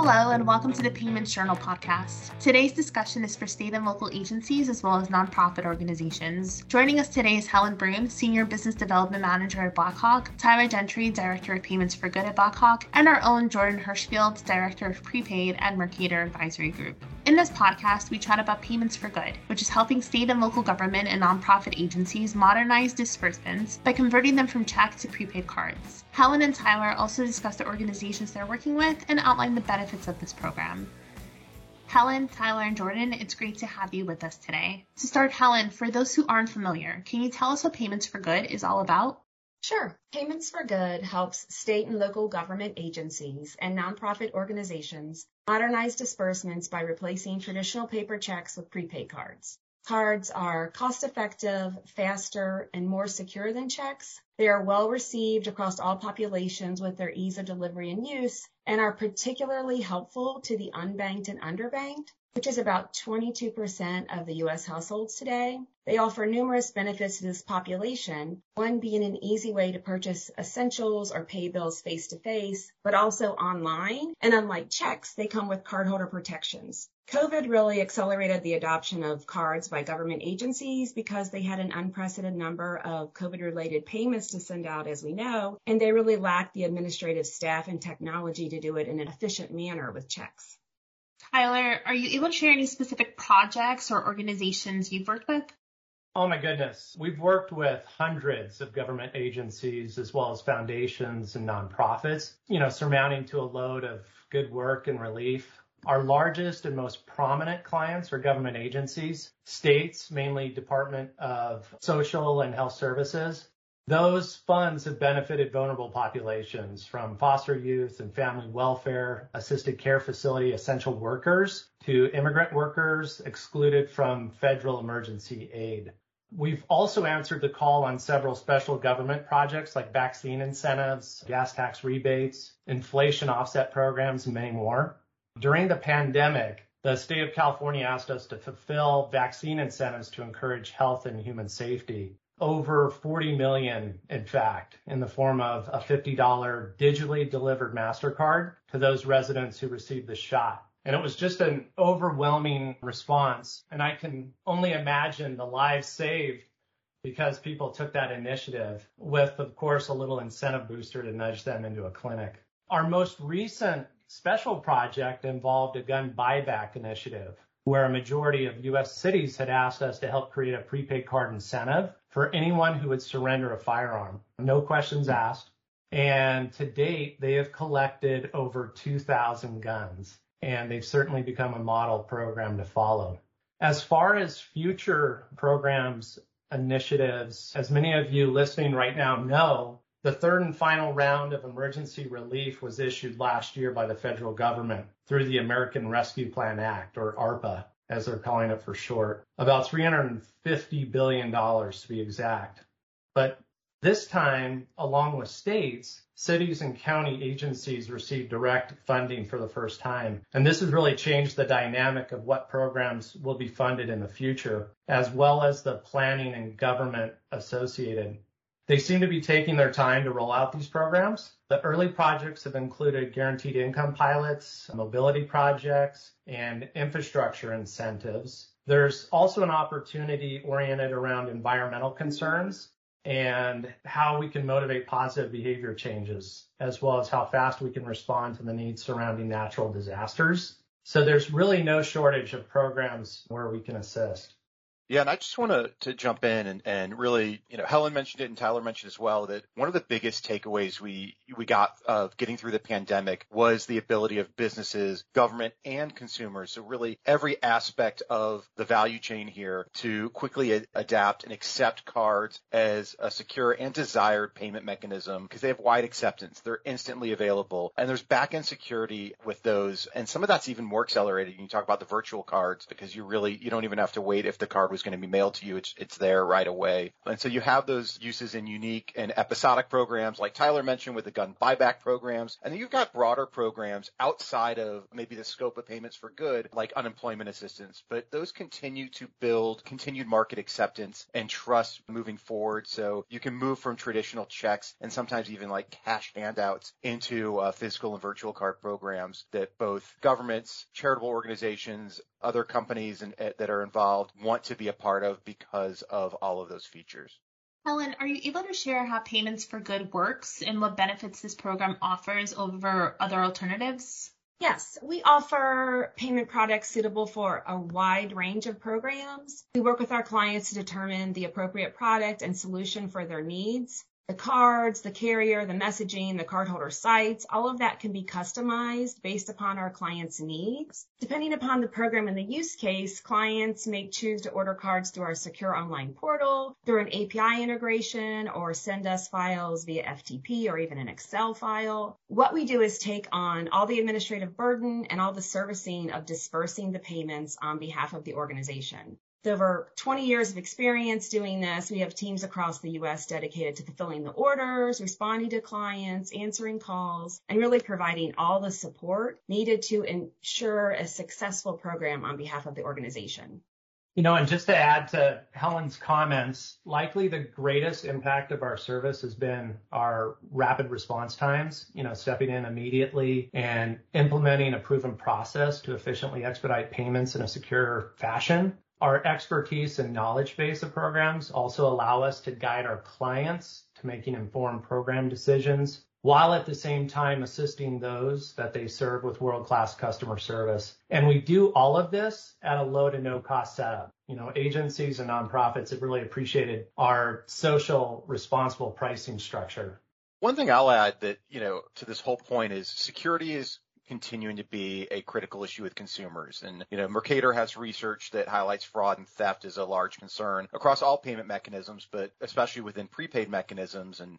Hello, and welcome to the Payments Journal podcast. Today's discussion is for state and local agencies as well as nonprofit organizations. Joining us today is Helen Broom, Senior Business Development Manager at Blackhawk, Tyler Gentry, Director of Payments for Good at Blackhawk, and our own Jordan Hirschfield, Director of Prepaid at Mercator Advisory Group. In this podcast, we chat about Payments for Good, which is helping state and local government and nonprofit agencies modernize disbursements by converting them from check to prepaid cards. Helen and Tyler also discuss the organizations they're working with and outline the benefits of this program. Helen, Tyler, and Jordan, it's great to have you with us today. To start, Helen, for those who aren't familiar, can you tell us what Payments for Good is all about? Sure. Payments for Good helps state and local government agencies and nonprofit organizations modernize disbursements by replacing traditional paper checks with prepaid cards. Cards are cost-effective, faster, and more secure than checks. They are well received across all populations with their ease of delivery and use, and are particularly helpful to the unbanked and underbanked, which is about 22% of the U.S. households today. They offer numerous benefits to this population, one being an easy way to purchase essentials or pay bills face-to-face, but also online. And unlike checks, they come with cardholder protections. COVID really accelerated the adoption of cards by government agencies because they had an unprecedented number of COVID-related payments to send out, as we know, and they really lacked the administrative staff and technology to do it in an efficient manner with checks. Tyler, are you able to share any specific projects or organizations you've worked with? Oh my goodness. We've worked with hundreds of government agencies as well as foundations and nonprofits, surmounting to a load of good work and relief. Our largest and most prominent clients are government agencies, states, mainly Department of Social and Health Services. Those funds have benefited vulnerable populations from foster youth and family welfare, assisted care facility essential workers to immigrant workers excluded from federal emergency aid. We've also answered the call on several special government projects like vaccine incentives, gas tax rebates, inflation offset programs, and many more. During the pandemic, the state of California asked us to fulfill vaccine incentives to encourage health and human safety. Over 40 million, in fact, in the form of a $50 digitally delivered MasterCard to those residents who received the shot. And it was just an overwhelming response. And I can only imagine the lives saved because people took that initiative with, of course, a little incentive booster to nudge them into a clinic. Our most recent special project involved a gun buyback initiative, where a majority of U.S. cities had asked us to help create a prepaid card incentive for anyone who would surrender a firearm. No questions asked. And to date, they have collected over 2,000 guns, and they've certainly become a model program to follow. As far as future programs, initiatives, as many of you listening right now know, the third and final round of emergency relief was issued last year by the federal government through the American Rescue Plan Act, or ARPA, as they're calling it for short, about $350 billion to be exact. But this time, along with states, cities and county agencies received direct funding for the first time. And this has really changed the dynamic of what programs will be funded in the future, as well as the planning and government associated. They seem to be taking their time to roll out these programs. The early projects have included guaranteed income pilots, mobility projects, and infrastructure incentives. There's also an opportunity oriented around environmental concerns and how we can motivate positive behavior changes, as well as how fast we can respond to the needs surrounding natural disasters. So there's really no shortage of programs where we can assist. Yeah, and I just want to jump in and really, Helen mentioned it and Tyler mentioned as well that one of the biggest takeaways we got of getting through the pandemic was the ability of businesses, government, and consumers, so really every aspect of the value chain here, to quickly adapt and accept cards as a secure and desired payment mechanism because they have wide acceptance. They're instantly available, and there's back-end security with those. And some of that's even more accelerated. You talk about the virtual cards because you don't even have to wait if the card was was going to be mailed to you. It's there right away. And so you have those uses in unique and episodic programs like Tyler mentioned with the gun buyback programs. And then you've got broader programs outside of maybe the scope of payments for good, like unemployment assistance. But those continue to build continued market acceptance and trust moving forward. So you can move from traditional checks and sometimes even like cash handouts into physical and virtual card programs that both governments, charitable organizations, other companies that are involved want to be a part of because of all of those features. Helen, are you able to share how Payments for Good works and what benefits this program offers over other alternatives? Yes, we offer payment products suitable for a wide range of programs. We work with our clients to determine the appropriate product and solution for their needs. The cards, the carrier, the messaging, the cardholder sites, all of that can be customized based upon our clients' needs. Depending upon the program and the use case, clients may choose to order cards through our secure online portal, through an API integration, or send us files via FTP or even an Excel file. What we do is take on all the administrative burden and all the servicing of dispersing the payments on behalf of the organization. With over 20 years of experience doing this, we have teams across the U.S. dedicated to fulfilling the orders, responding to clients, answering calls, and really providing all the support needed to ensure a successful program on behalf of the organization. And just to add to Helen's comments, likely the greatest impact of our service has been our rapid response times, stepping in immediately and implementing a proven process to efficiently expedite payments in a secure fashion. Our expertise and knowledge base of programs also allow us to guide our clients to making informed program decisions, while at the same time assisting those that they serve with world-class customer service. And we do all of this at a low to no cost setup. Agencies and nonprofits have really appreciated our social responsible pricing structure. One thing I'll add that, to this whole point is security is continuing to be a critical issue with consumers. And, Mercator has research that highlights fraud and theft as a large concern across all payment mechanisms, but especially within prepaid mechanisms. And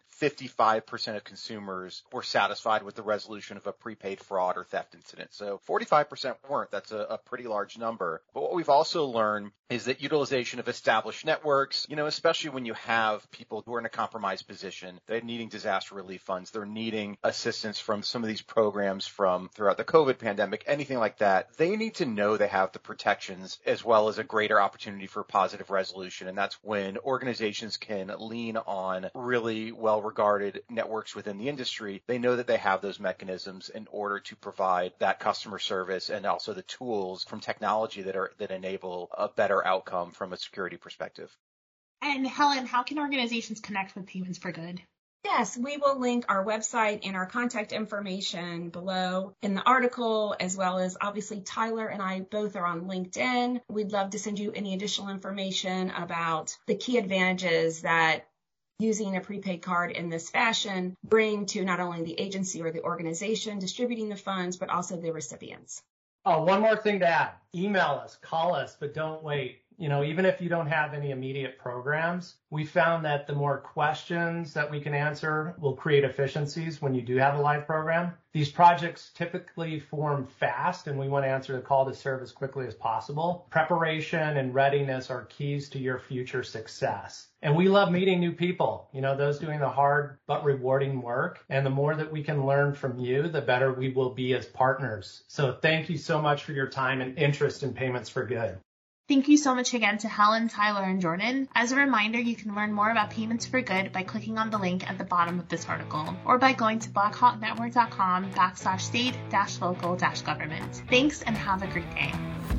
55% of consumers were satisfied with the resolution of a prepaid fraud or theft incident. So 45% weren't. That's a pretty large number. But what we've also learned is that utilization of established networks, especially when you have people who are in a compromised position, they're needing disaster relief funds, they're needing assistance from some of these programs from throughout the COVID pandemic, anything like that, they need to know they have the protections as well as a greater opportunity for positive resolution. And that's when organizations can lean on really well-regarded networks within the industry. They know that they have those mechanisms in order to provide that customer service and also the tools from technology that enable a better outcome from a security perspective. And Helen, how can organizations connect with Payments for Good? Yes, we will link our website and our contact information below in the article, as well as obviously Tyler and I both are on LinkedIn. We'd love to send you any additional information about the key advantages that using a prepaid card in this fashion bring to not only the agency or the organization distributing the funds, but also the recipients. Oh, one more thing to add. Email us, call us, but don't wait. Even if you don't have any immediate programs, we found that the more questions that we can answer will create efficiencies when you do have a live program. These projects typically form fast, and we want to answer the call to serve as quickly as possible. Preparation and readiness are keys to your future success. And we love meeting new people, those doing the hard but rewarding work. And the more that we can learn from you, the better we will be as partners. So thank you so much for your time and interest in Payments for Good. Thank you so much again to Helen, Tyler, and Jordan. As a reminder, you can learn more about Payments for Good by clicking on the link at the bottom of this article, or by going to blackhawknetwork.com/state-local-government. Thanks and have a great day.